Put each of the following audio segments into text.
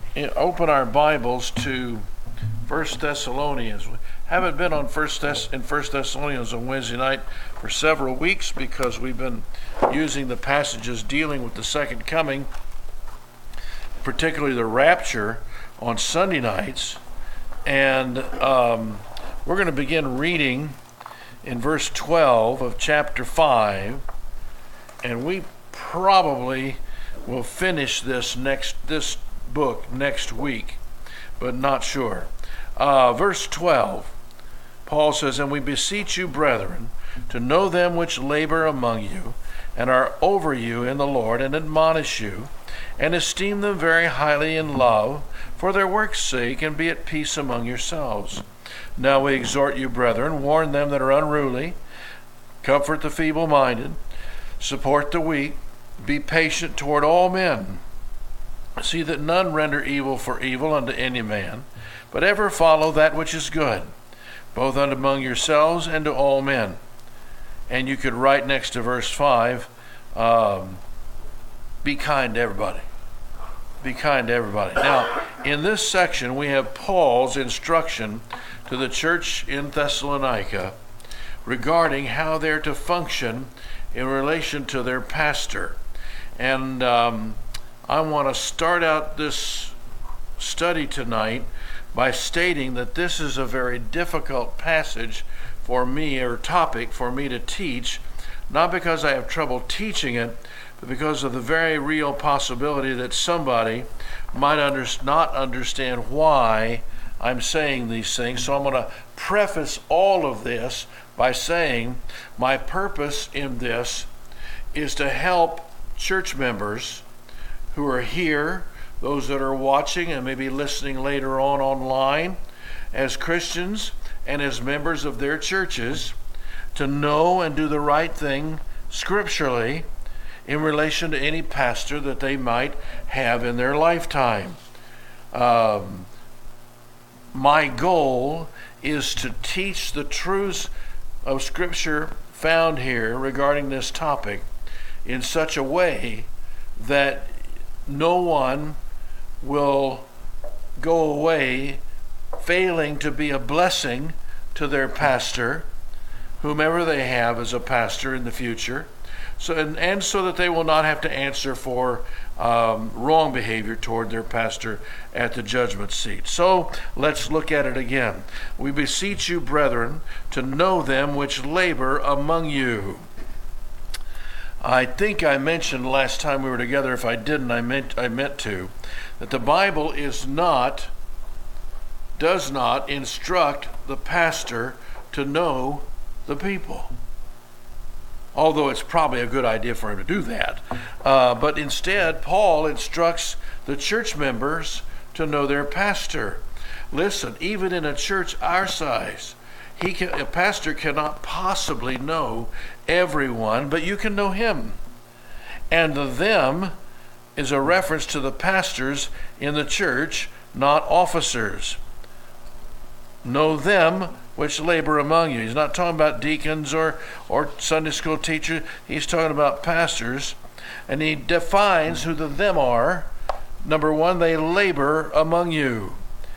open our Bibles to First Thessalonians. We haven't been in First Thessalonians on Wednesday night for several weeks because we've been using the passages dealing with the second coming, particularly the rapture, on Sunday nights. And we're going to begin reading in verse 12 of chapter 5, and we probably will finish this book next week, but not sure. Verse 12, Paul says, "And we beseech you, brethren, to know them which labor among you, and are over you in the Lord, and admonish you, and esteem them very highly in love, for their work's sake, and be at peace among yourselves. Now we exhort you, brethren, warn them that are unruly, comfort the feeble-minded, support the weak, be patient toward all men. See that none render evil for evil unto any man, but ever follow that which is good, both unto among yourselves and to all men." And you could write next to verse 5, be kind to everybody. Be kind to everybody. Now, in this section, we have Paul's instruction to the church in Thessalonica regarding how they're to function in relation to their pastor. And I want to start out this study tonight by stating that this is a very difficult passage for me, or topic for me to teach, not because I have trouble teaching it, but because of the very real possibility that somebody might not understand why I'm saying these things. So I'm going to preface all of this by saying my purpose in this is to help church members who are here, those that are watching and maybe listening later on online, as Christians and as members of their churches, to know and do the right thing scripturally in relation to any pastor that they might have in their lifetime. My goal is to teach the truths of Scripture found here regarding this topic in such a way that no one will go away failing to be a blessing to their pastor, whomever they have as a pastor in the future, so that they will not have to answer for wrong behavior toward their pastor at the judgment seat. So let's look at it again. "We beseech you, brethren, to know them which labor among you." I think I mentioned last time we were together, if I didn't, I meant to, that the Bible does not instruct the pastor to know the people. Although it's probably a good idea for him to do that. But instead, Paul instructs the church members to know their pastor. Listen, even in a church our size, a pastor cannot possibly know everyone, but you can know him. And the "them" is a reference to the pastors in the church, not officers. Know them which labor among you. He's not talking about deacons or Sunday school teachers. He's talking about pastors. And he defines who the "them" are. Number one, they labor among you.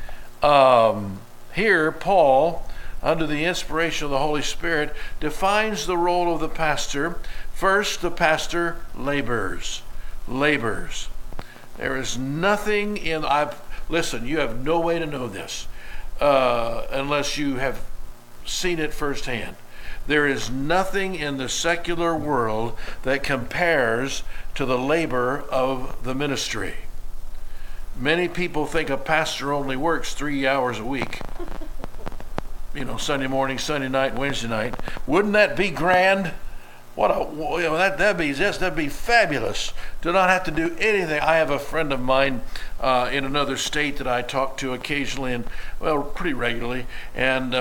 Here, Paul, under the inspiration of the Holy Spirit, defines the role of the pastor. First, the pastor labors. There is nothing listen, you have no way to know this unless you have seen it firsthand. There is nothing in the secular world that compares to the labor of the ministry. Many people think a pastor only works 3 hours a week. Sunday morning, Sunday night, Wednesday night. Wouldn't that be grand? That'd be fabulous to not have to do anything. I have a friend of mine in another state that I talk to occasionally, and pretty regularly. And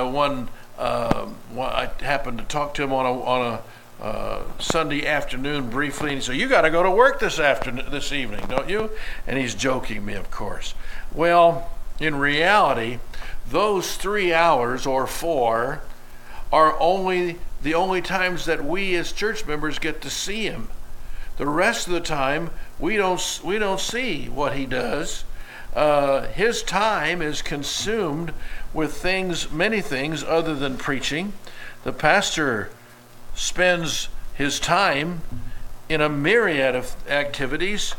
I happened to talk to him on a Sunday afternoon briefly, and he said, "You got to go to work this evening, don't you?" And he's joking me, of course. Well, in reality, those 3 hours or 4 are the only times that we as church members get to see him. The rest of the time, we don't see what he does. his time is consumed with many things other than preaching. The pastor spends his time in a myriad of activities.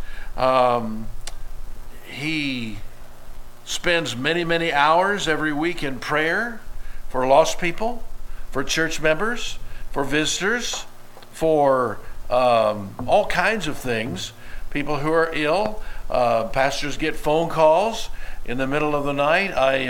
He spends many, many hours every week in prayer for lost people, for church members, for visitors, for all kinds of things. People who are ill. Pastors get phone calls in the middle of the night.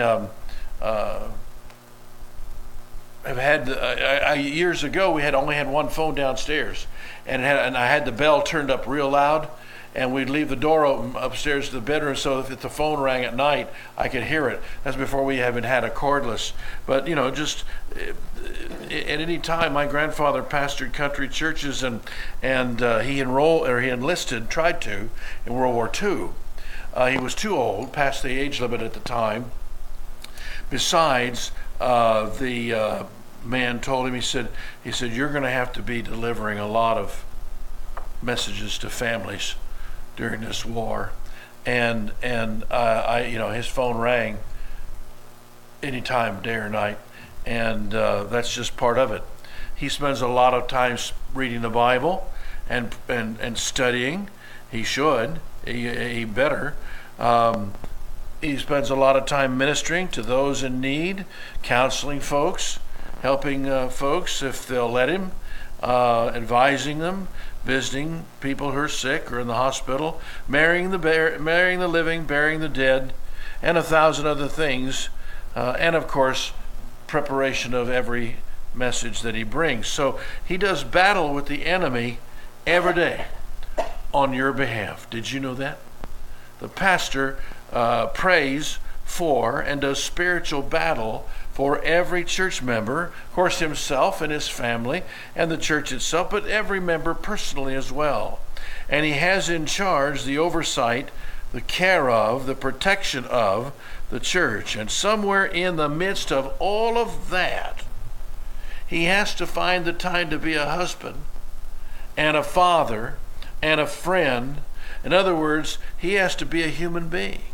Years ago, we only had one phone downstairs, and I had the bell turned up real loud, and we'd leave the door open upstairs to the bedroom so if the phone rang at night, I could hear it. That's before we even had a cordless. But just at any time, my grandfather pastored country churches, and he tried to, in World War II. He was too old, past the age limit at the time. Besides, the man told him, he said, you're going to have to be delivering a lot of messages to families during this war, and his phone rang anytime, day or night, and that's just part of it. He spends a lot of time reading the Bible and studying. He should. He better. He spends a lot of time ministering to those in need, counseling folks, helping folks if they'll let him, advising them, visiting people who are sick or in the hospital, marrying the living, burying the dead, and 1,000 other things, and of course, preparation of every message that he brings. So he does battle with the enemy every day on your behalf. Did you know that? The pastor prays for and does spiritual battle for every church member, of course himself and his family and the church itself, but every member personally as well. And he has in charge the oversight, the care of, the protection of the church. And somewhere in the midst of all of that, he has to find the time to be a husband and a father and a friend. In other words, he has to be a human being.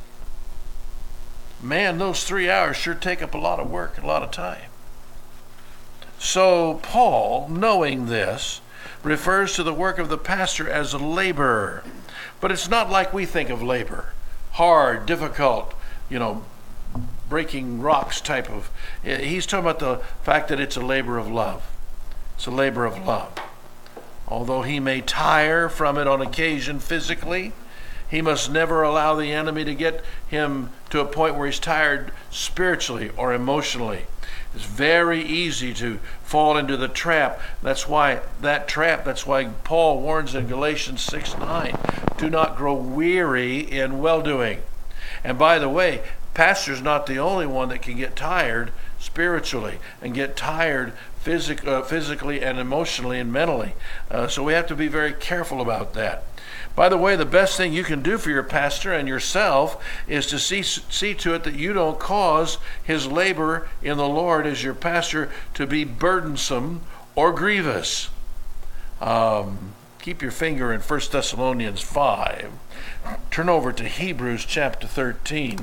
Man, those 3 hours sure take up a lot of work, a lot of time. So Paul, knowing this, refers to the work of the pastor as a laborer. But it's not like we think of labor. Hard, difficult, breaking rocks type of. He's talking about the fact that it's a labor of love. It's a labor of love. Although he may tire from it on occasion physically, he must never allow the enemy to get him to a point where he's tired spiritually or emotionally. It's very easy to fall into the trap. That's why Paul warns in Galatians 6:9, do not grow weary in well-doing. And by the way, pastor's not the only one that can get tired spiritually and get tired physically and emotionally and mentally. So we have to be very careful about that. By the way, the best thing you can do for your pastor and yourself is to see to it that you don't cause his labor in the Lord as your pastor to be burdensome or grievous. Keep your finger in 1 Thessalonians 5. Turn over to Hebrews chapter 13.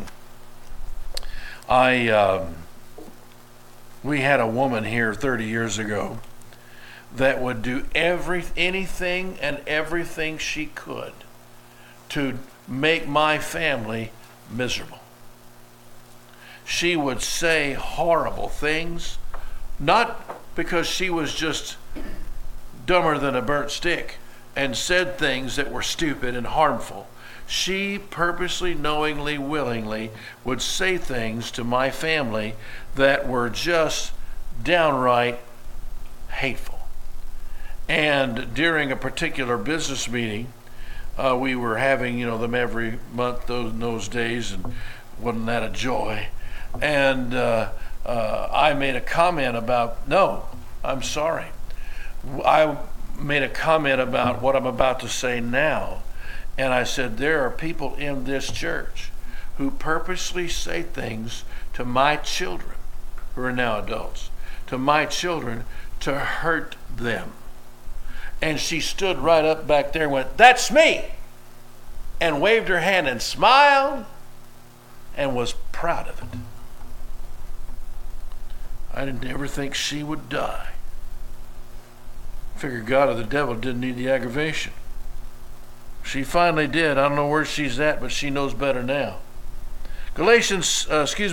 We had a woman here 30 years ago that would do anything and everything she could to make my family miserable. She would say horrible things, not because she was just dumber than a burnt stick and said things that were stupid and harmful. She purposely, knowingly, willingly would say things to my family that were just downright hateful. And during a particular business meeting, we were having, them every month in those days, and wasn't that a joy? And I made a comment about, no, I'm sorry. I made a comment about what I'm about to say now. And I said, there are people in this church who purposely say things to my children, who are now adults, to my children to hurt them. And she stood right up back there and went, that's me, and waved her hand and smiled and was proud of it. I didn't ever think she would die. Figured God or the devil didn't need the aggravation. She finally did. I don't know where she's at, but she knows better now. Hebrews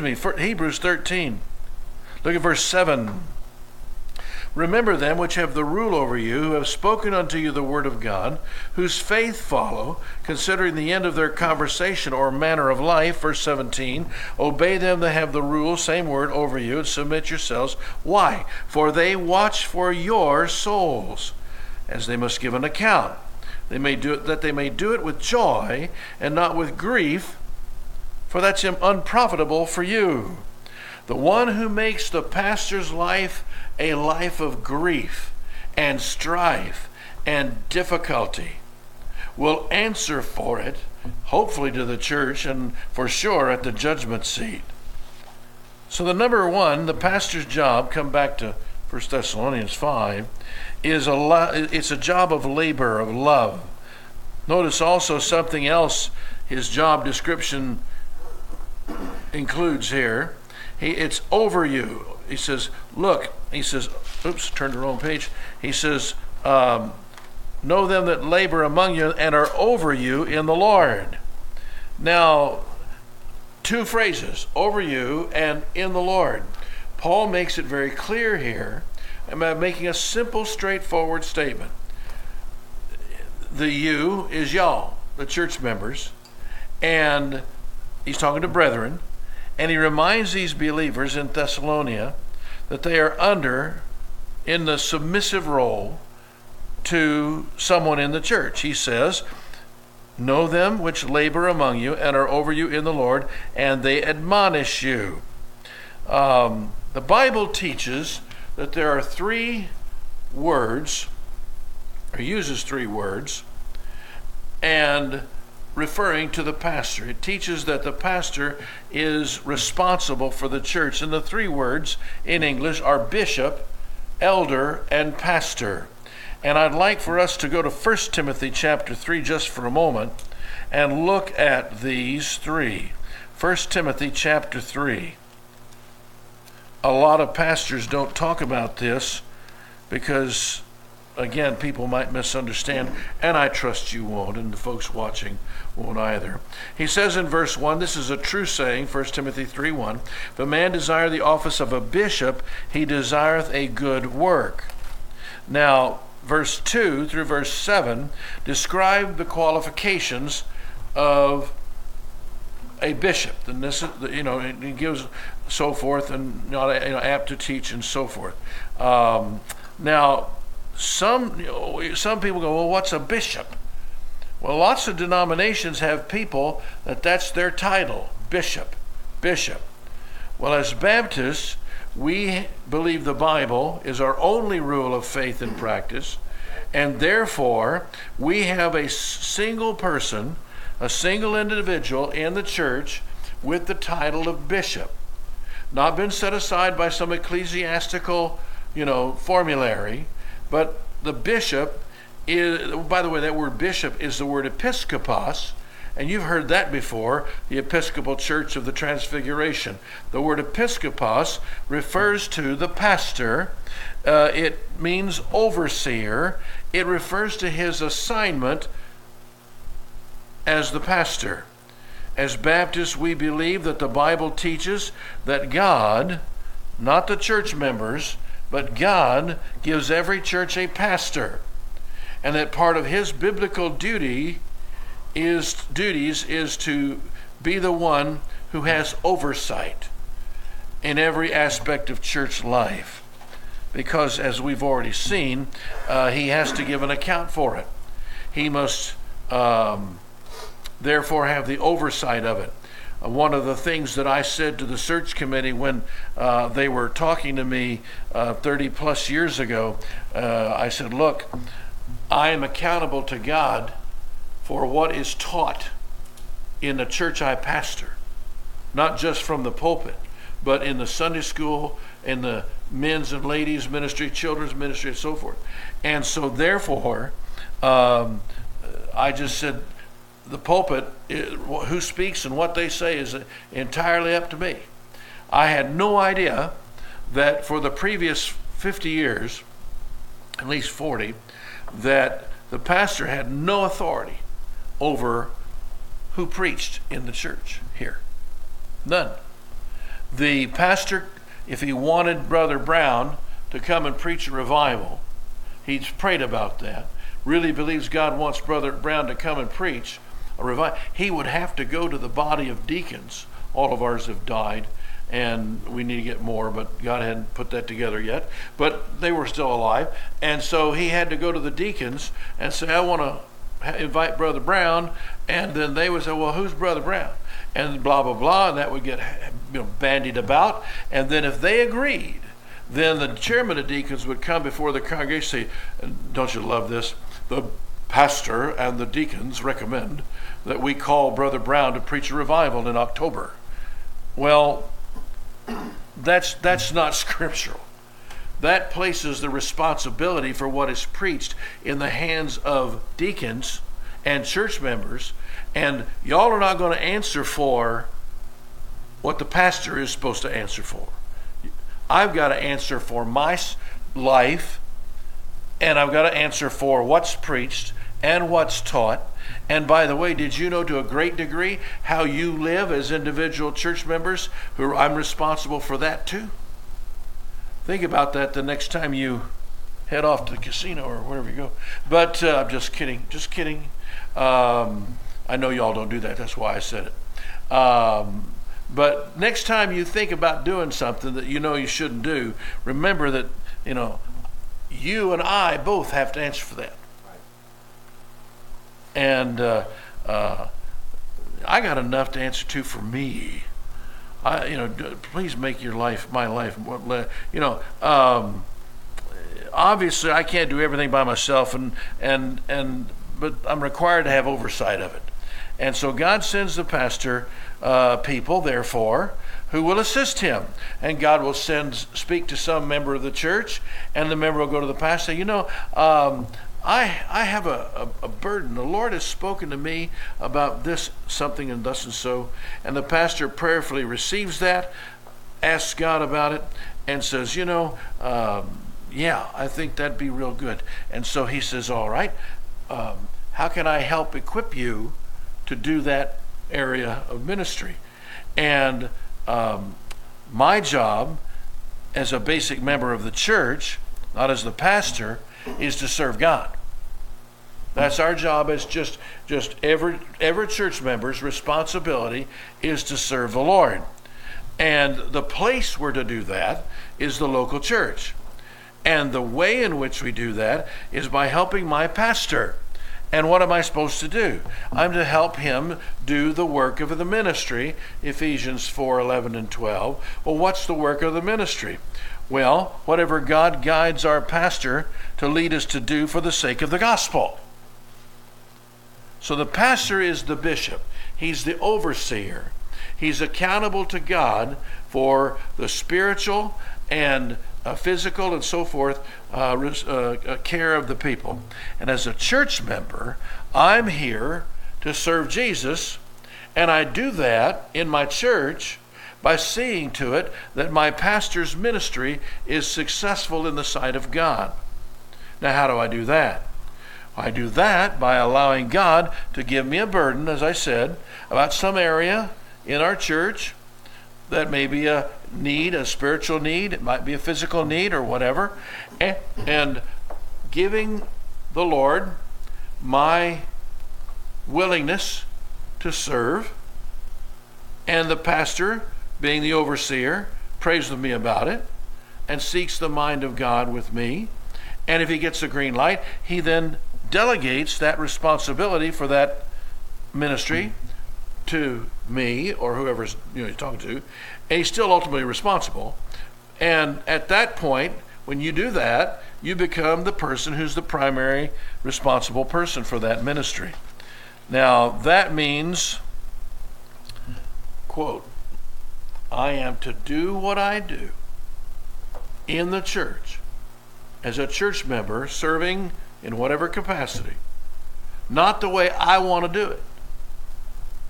13. Look at verse 7. Remember them which have the rule over you, who have spoken unto you the word of God, whose faith follow, considering the end of their conversation or manner of life. Verse 17. Obey them that have the rule, same word, over you, and submit yourselves. Why? For they watch for your souls, as they must give an account. They may do it, that they may do it with joy and not with grief, for that's unprofitable for you. The one who makes the pastor's life a life of grief and strife and difficulty will answer for it, hopefully to the church, and for sure at the judgment seat. So the number one, the pastor's job, come back to 1 Thessalonians 5, it's a job of labor, of love. Notice also something else his job description includes here. It's over you. He says, look, he says, oops, turned the wrong page. He says, know them that labor among you and are over you in the Lord. Now, two phrases, over you and in the Lord. Paul makes it very clear here, by making a simple, straightforward statement. The you is y'all, the church members, and he's talking to brethren, and he reminds these believers in Thessalonica that they are in the submissive role to someone in the church. He says, know them which labor among you and are over you in the Lord, and they admonish you. The Bible teaches that there are three words, or uses three words, and referring to the pastor. It teaches that the pastor is responsible for the church. And the three words in English are bishop, elder, and pastor. And I'd like for us to go to 1 Timothy chapter 3 just for a moment and look at these three. 1 Timothy chapter 3. A lot of pastors don't talk about this because, again, people might misunderstand, and I trust you won't, and the folks watching won't either. He says in verse 1, this is a true saying, 1 Timothy 3:1, if a man desire the office of a bishop, he desireth a good work. Now, verse 2 through verse 7 describe the qualifications of a bishop. And this, it gives so forth, and apt to teach and so forth. Now, some people go, well, what's a bishop? Well, lots of denominations have people that's their title, bishop. Well, as Baptists, we believe the Bible is our only rule of faith and practice, and therefore we have a single person, a single individual in the church with the title of bishop. Not been set aside by some ecclesiastical, formulary, but the bishop is, by the way, that word bishop is the word episkopos, and you've heard that before, the Episcopal Church of the Transfiguration. The word episkopos refers to the pastor. It means overseer. It refers to his assignment as the pastor. As Baptists, we believe that the Bible teaches that God, not the church members, but God gives every church a pastor, and that part of his biblical duties is to be the one who has oversight in every aspect of church life, because as we've already seen, he has to give an account for it. He must therefore have the oversight of it. One of the things that I said to the search committee when they were talking to me 30 plus years ago, I said, look, I am accountable to God for what is taught in the church I pastor, not just from the pulpit, but in the Sunday school, in the men's and ladies ministry, children's ministry, and so forth. And so therefore, I just said, the pulpit, who speaks and what they say is entirely up to me. I had no idea that for the previous 50 years, at least 40, that the pastor had no authority over who preached in the church here. None. The pastor, if he wanted Brother Brown to come and preach a revival, he's prayed about that, really believes God wants Brother Brown to come and preach a revival, he would have to go to the body of deacons. All of ours have died, and we need to get more, but God hadn't put that together yet. But they were still alive, and so he had to go to the deacons and say, I want to invite Brother Brown, and then they would say, well, who's Brother Brown? And blah, blah, blah, and that would get bandied about. And then if they agreed, then the chairman of deacons would come before the congregation and say, don't you love this? The pastor and the deacons recommend that we call Brother Brown to preach a revival in October. Well, that's not scriptural. That places the responsibility for what is preached in the hands of deacons and church members, and y'all are not going to answer for what the pastor is supposed to answer for. I've got to answer for my life, and I've got to answer for what's preached and what's taught. And by the way, did you know to a great degree how you live as individual church members? I'm responsible for that too. Think about that the next time you head off to the casino or wherever you go. But I'm just kidding. I know y'all don't do that. That's why I said it. But next time you think about doing something that you know you shouldn't do, remember that, you and I both have to answer for that. And I got enough to answer to for me. Please make my life. Obviously I can't do everything by myself, but I'm required to have oversight of it. And so God sends the pastor people, therefore, who will assist him. And God will speak to some member of the church, and the member will go to the pastor. I have a burden. The Lord has spoken to me about this, something, and thus and so. And the pastor prayerfully receives that, asks God about it, and says, yeah, I think that'd be real good. And so he says, all right, how can I help equip you to do that area of ministry? And my job as a basic member of the church, not as the pastor, is to serve God. That's our job as just every church member's responsibility is to serve the Lord. And the place where to do that is the local church. And the way in which we do that is by helping my pastor. And what am I supposed to do? I'm to help him do the work of the ministry, Ephesians 4:11 and 12. Well, what's the work of the ministry? Well, whatever God guides our pastor to lead us to do for the sake of the gospel. So the pastor is the bishop. He's the overseer. He's accountable to God for the spiritual and physical and so forth care of the people. And as a church member, I'm here to serve Jesus, and I do that in my church by seeing to it that my pastor's ministry is successful in the sight of God. Now, how do I do that? I do that by allowing God to give me a burden, as I said, about some area in our church that may be a need, a spiritual need, it might be a physical need or whatever, and giving the Lord my willingness to serve, and the pastor, being the overseer, prays with me about it and seeks the mind of God with me. And if he gets a green light, he then delegates that responsibility for that ministry to me or whoever's he's talking to, and he's still ultimately responsible. And at that point, when you do that, you become the person who's the primary responsible person for that ministry. Now, that means, quote, I am to do what I do in the church as a church member serving in whatever capacity, not the way I want to do it,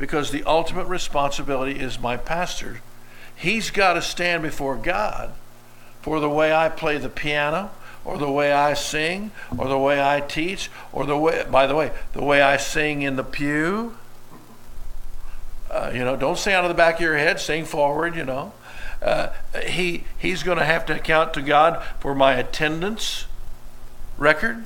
because the ultimate responsibility is my pastor. He's got to stand before God for the way I play the piano, or the way I sing, or the way I teach, or the way I sing in the pew. Don't sing out of the back of your head, sing forward, He's going to have to account to God for my attendance record.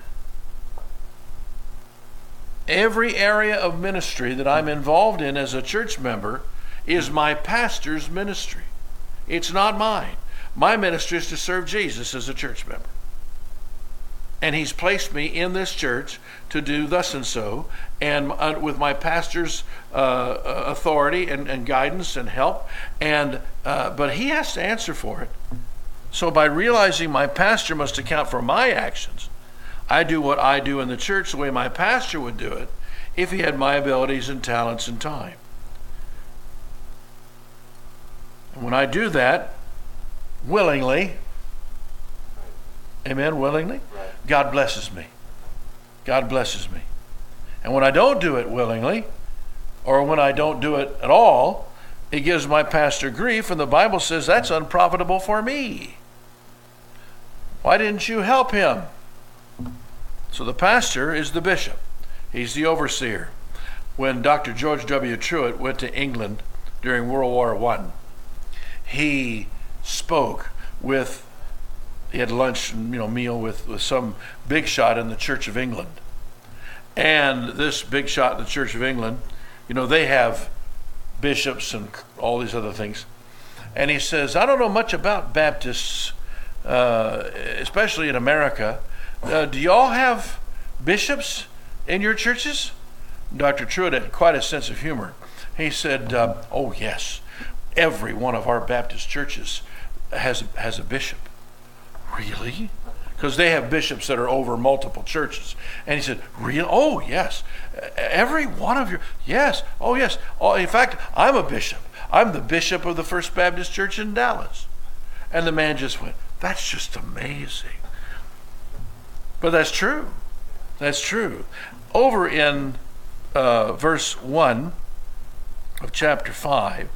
Every area of ministry that I'm involved in as a church member is my pastor's ministry. It's not mine. My ministry is to serve Jesus as a church member. And he's placed me in this church to do thus and so, and with my pastor's authority and guidance and help, but he has to answer for it. So by realizing my pastor must account for my actions, I do what I do in the church the way my pastor would do it if he had my abilities and talents and time. And when I do that willingly, amen, willingly, God blesses me. God blesses me. And when I don't do it willingly, or when I don't do it at all, it gives my pastor grief, and the Bible says that's unprofitable for me. Why didn't you help him? So the pastor is the bishop. He's the overseer. When Dr. George W. Truett went to England during World War I, he spoke with, he had lunch and meal with some big shot in the Church of England. And this big shot in the Church of England, they have bishops and all these other things. And he says, I don't know much about Baptists, especially in America. Do y'all have bishops in your churches? Dr. Truett had quite a sense of humor. He said, oh yes, every one of our Baptist churches has a bishop. Really? Because they have bishops that are over multiple churches. And he said, real? Oh, yes. Every one of your, yes. Oh, yes. Oh, in fact, I'm a bishop. I'm the bishop of the First Baptist Church in Dallas. And the man just went, that's just amazing. But that's true. That's true. Over in verse 1 of chapter 5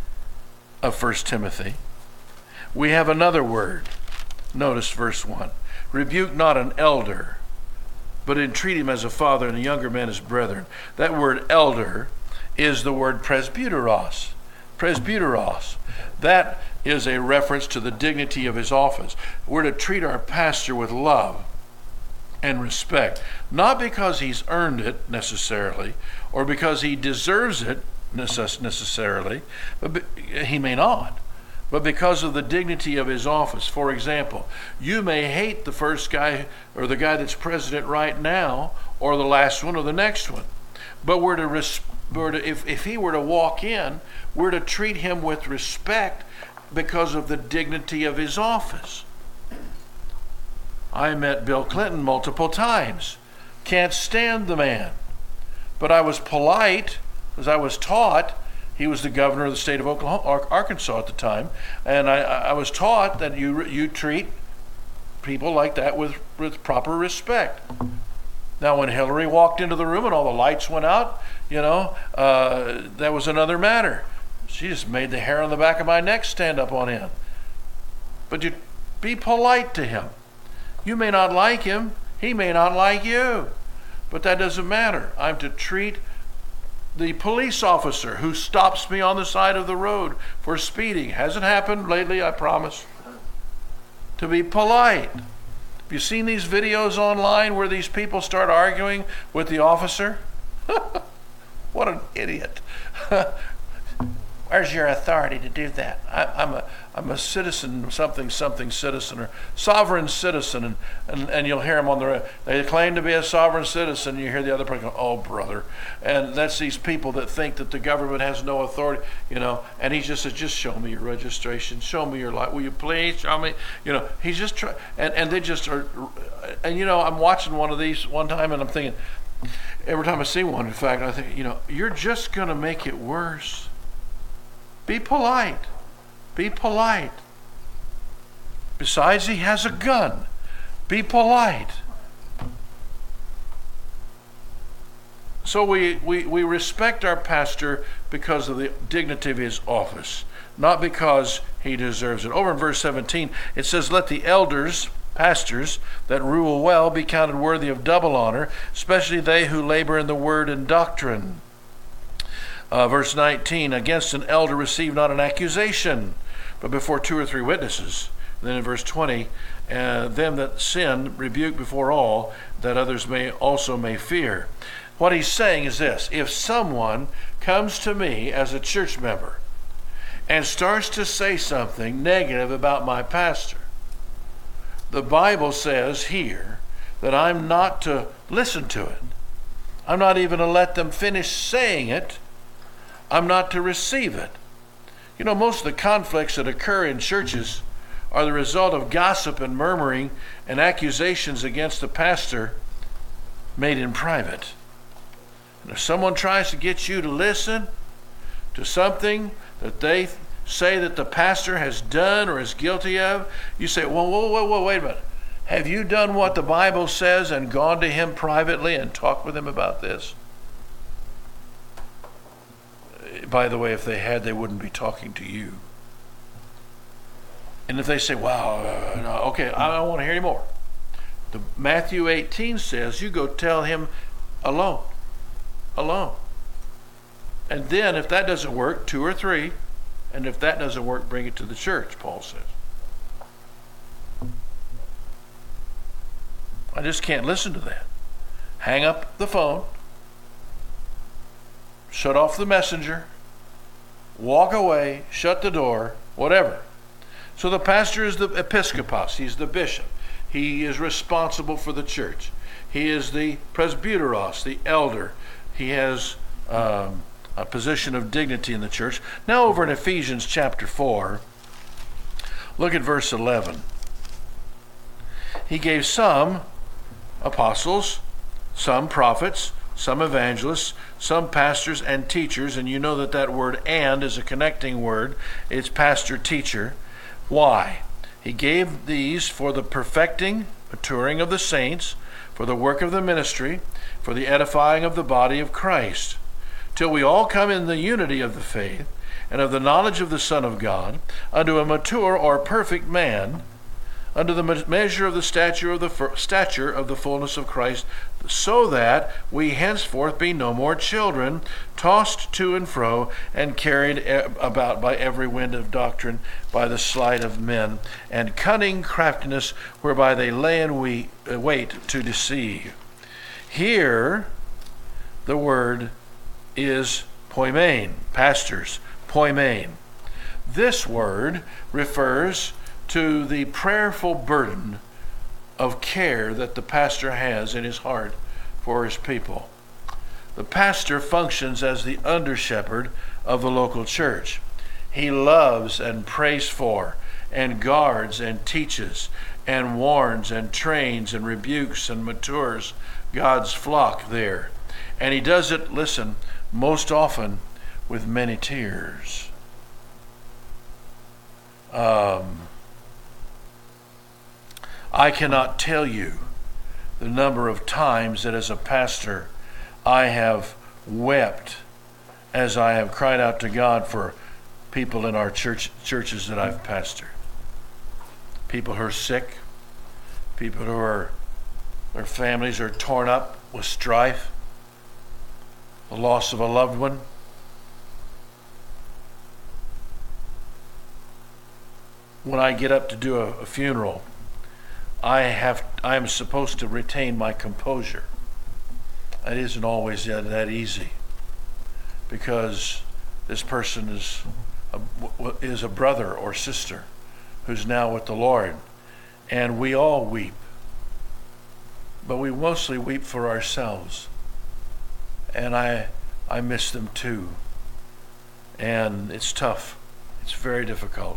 of 1 Timothy, we have another word. Notice verse 1. Rebuke not an elder, but entreat him as a father, and the younger men as brethren. That word elder is the word presbyteros. Presbyteros. That is a reference to the dignity of his office. We're to treat our pastor with love and respect, not because he's earned it necessarily, or because he deserves it necessarily, but he may not. But because of the dignity of his office. For example, you may hate the first guy or the guy that's president right now, or the last one or the next one. But if he were to walk in, we're to treat him with respect because of the dignity of his office. I met Bill Clinton multiple times. Can't stand the man. But I was polite because I was taught. He was the governor of the state of Arkansas at the time, and I was taught that you treat people like that with proper respect. Now, when Hillary walked into the room and all the lights went out, that was another matter. She just made the hair on the back of my neck stand up on end. But you be polite to him. You may not like him. He may not like you. But that doesn't matter. I'm to treat the police officer who stops me on the side of the road for speeding. Hasn't happened lately, I promise. To be polite. Have you seen these videos online where these people start arguing with the officer? What an idiot. Where's your authority to do that? I'm a citizen, something citizen, or sovereign citizen, and you'll hear them on the road. They claim to be a sovereign citizen, and you hear the other person go, oh, brother. And that's these people that think that the government has no authority, and he just says, just show me your registration, show me your light, will you please show me, he's just trying, and they just are, and I'm watching one of these one time, and I'm thinking, every time I see one, in fact, I think, you're just going to make it worse. Be polite. Be polite. Besides, he has a gun. Be polite. So we respect our pastor because of the dignity of his office, not because he deserves it. Over in verse 17, it says, let the elders, pastors, that rule well be counted worthy of double honor, especially they who labor in the word and doctrine. Verse 19, against an elder receive not an accusation, but before 2 or 3 witnesses. And then in verse 20, them that sin rebuke before all, that others may fear. What he's saying is this: if someone comes to me as a church member and starts to say something negative about my pastor, the Bible says here that I'm not to listen to it. I'm not even to let them finish saying it. I'm not to receive it. You know, most of the conflicts that occur in churches are the result of gossip and murmuring and accusations against the pastor made in private. And if someone tries to get you to listen to something that they say that the pastor has done or is guilty of, you say, whoa, wait a minute. Have you done what the Bible says and gone to him privately and talked with him about this? By the way, if they had, they wouldn't be talking to you. And if they say, wow, no, okay, I don't want to hear any more. Matthew 18 says, you go tell him alone. And then if that doesn't work, 2 or 3. And if that doesn't work, bring it to the church, Paul says. I just can't listen to that. Hang up the phone. Shut off the messenger. Walk away. Shut the door. Whatever. So the pastor is the episkopos. He's the bishop. He is responsible for the church. He is the presbyteros, the elder. He has a position of dignity in the church. Now over in Ephesians chapter 4, look at verse 11. He gave some apostles, some prophets, some evangelists, some pastors and teachers, and you know that word "and" is a connecting word. It's pastor-teacher. Why? He gave these for the perfecting, maturing of the saints, for the work of the ministry, for the edifying of the body of Christ, till we all come in the unity of the faith and of the knowledge of the Son of God, unto a mature or perfect man, unto the measure of the stature of the fullness of Christ, so that we henceforth be no more children, tossed to and fro, and carried about by every wind of doctrine, by the sleight of men, and cunning craftiness, whereby they lay in wait to deceive. Here, the word is poimen, pastors, poimen. This word refers to the prayerful burden of care that the pastor has in his heart for his people. The pastor functions as the under-shepherd of the local church. He loves and prays for and guards and teaches and warns and trains and rebukes and matures God's flock there. And he does it, listen, most often with many tears. I cannot tell you the number of times that as a pastor I have wept as I have cried out to God for people in our churches that I've pastored. People who are sick, people who their families are torn up with strife, the loss of a loved one. When I get up to do a funeral, I am supposed to retain my composure. It isn't always that easy, because this person is a brother or sister who's now with the Lord, and we all weep, but we mostly weep for ourselves. And I miss them too, and it's tough. It's very difficult.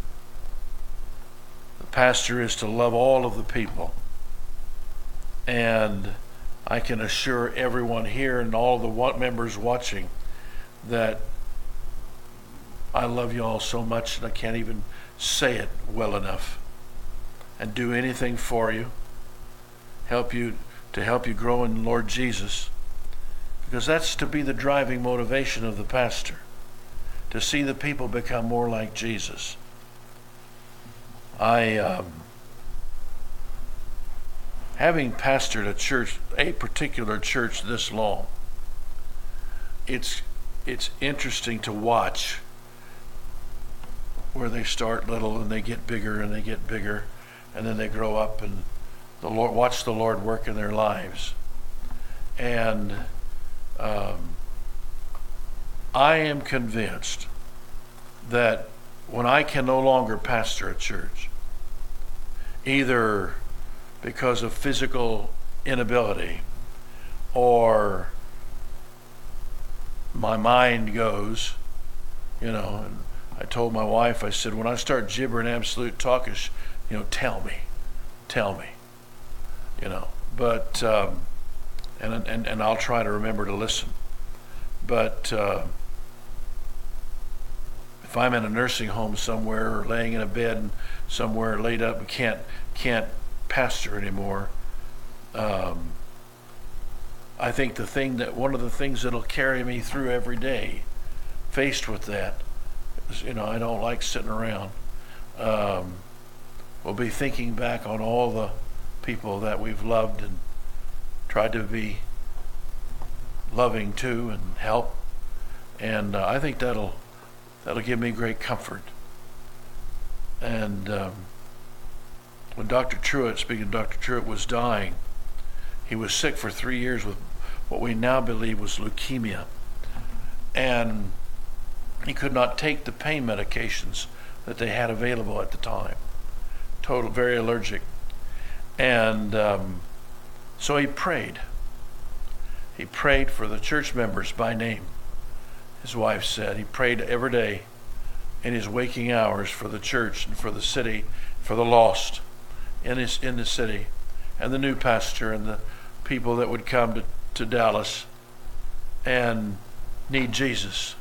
The pastor is to love all of the people, and I can assure everyone here and all the members watching that I love you all so much that I can't even say it well enough, and do anything for you, help you grow in Lord Jesus. If Because that's to be the driving motivation of the pastor, to see the people become more like Jesus. Having pastored a church, a particular church this long, it's interesting to watch where they start little and they get bigger and they get bigger, and then they grow up and watch the Lord work in their lives. And I am convinced that when I can no longer pastor a church, either because of physical inability or my mind goes, and I told my wife, I said, when I start gibbering absolute talkish, tell me, but, and I'll try to remember to listen. But if I'm in a nursing home somewhere or laying in a bed somewhere laid up and can't pastor anymore, I think one of the things that'll carry me through every day, faced with that, is, I don't like sitting around. We'll be thinking back on all the people that we've loved and tried to be loving to and help, and I think that'll give me great comfort. And when Dr. Truett was dying, he was sick for 3 years with what we now believe was leukemia, and he could not take the pain medications that they had available at the time. Very allergic. And so he prayed. He prayed for the church members by name. His wife said he prayed every day in his waking hours for the church and for the city, for the lost in the city, and the new pastor and the people that would come to Dallas and need Jesus.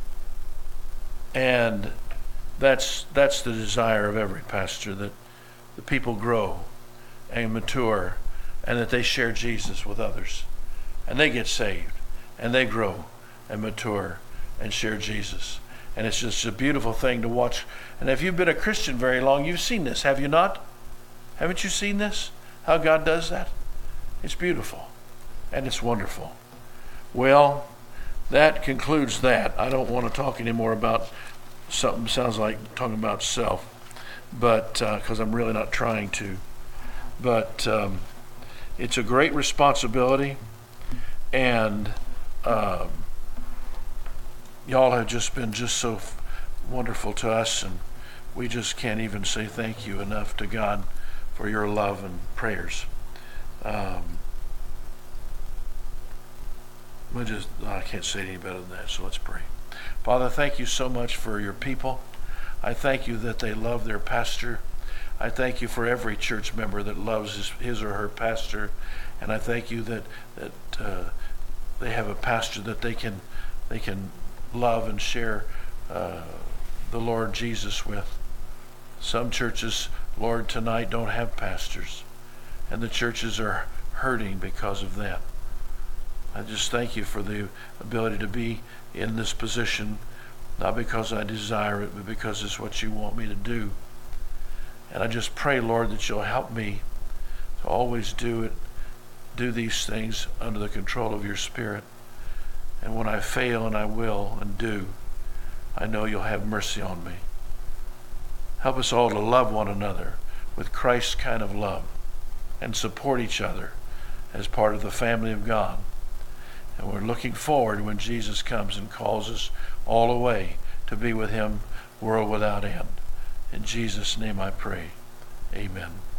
And that's the desire of every pastor, that the people grow and mature and that they share Jesus with others. And they get saved and they grow and mature and share Jesus. And it's just a beautiful thing to watch. And if you've been a Christian very long, you've seen this, have you not? Haven't you seen this? How God does that? It's beautiful and it's wonderful. Well, that concludes that. I don't want to talk anymore about something sounds like talking about self, but because I'm really not trying to. But it's a great responsibility, and y'all have just been so wonderful to us, and we just can't even say thank you enough to God for your love and prayers. I can't say any better than that, so let's pray. Father, thank you so much for your people. I thank you that they love their pastor. I thank you for every church member that loves his or her pastor, and I thank you that they have a pastor that they can love and share the Lord Jesus with. Some churches, Lord, tonight don't have pastors, and the churches are hurting because of that. I just thank you for the ability to be in this position, not because I desire it, but because it's what you want me to do. And I just pray, Lord, that you'll help me to always do these things under the control of your Spirit. And when I fail, and I will and do, I know you'll have mercy on me. Help us all to love one another with Christ's kind of love and support each other as part of the family of God. And we're looking forward when Jesus comes and calls us all away to be with him, world without end. In Jesus' name I pray. Amen.